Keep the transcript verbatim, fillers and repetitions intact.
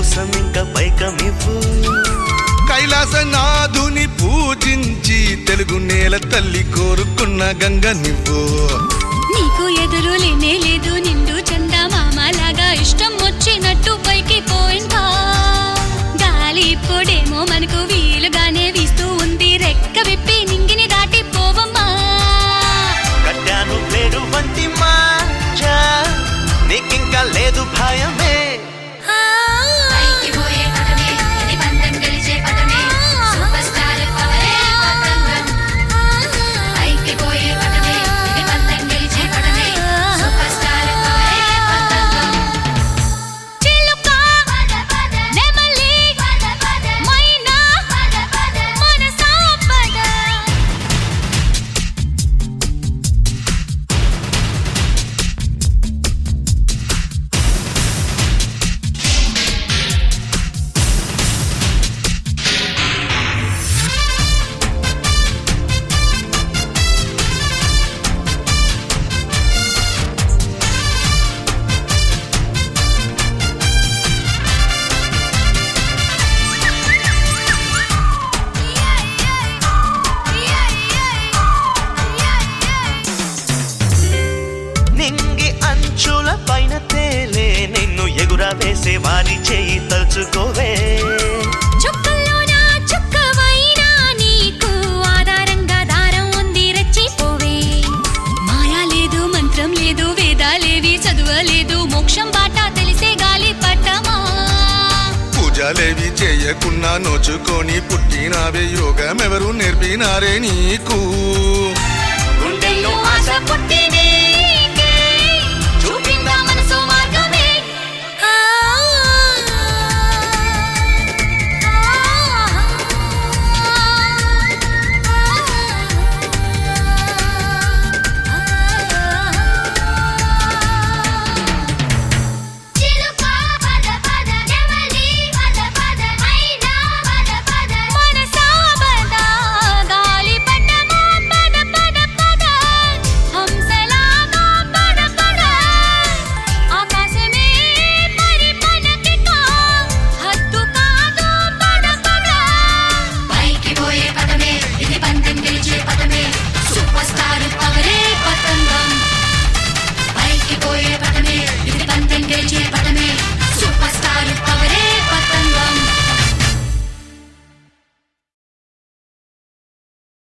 కోసం ఇంకా పైకమివ్వు. కైలాసనాథుని పూజించి తెలుగు నేల తల్లి కోరుకున్న గంగ నువ్వు. నీకు ఎదురు లేనే లేదు నిండు చందమామలాగా ఇష్టం వచ్చినట్టు పైకి పోయిందా. గాలి ఇప్పుడేమో మనకు వీలుగానే వీస్తూ ఉంది. రెక్క విప్పి నింగిని దాటి పోవమ్మా. కట్టాను పేరు వంటి మాంజా నీకింకా లేదు భయమే. పైన తేలే నిన్ను ఎగురా వేసే వారి చేయి తలుచుకోవే. చుక్కల్లోనా చుక్కవైనా నీకు ఆధారంగా దారం ఉంది రెచ్చిపోవే. మాయా లేదు మంత్రం లేదు వేదాలేవి చదువలేదు మోక్షం బాట తెలిసే గాలి పట్టమా. పూజలేవి చేయకున్నా నోచుకొని పుట్టినావే యోగమెవరు నేర్పినారే నీకు. గుండెల్లో ఆశ పుట్టిన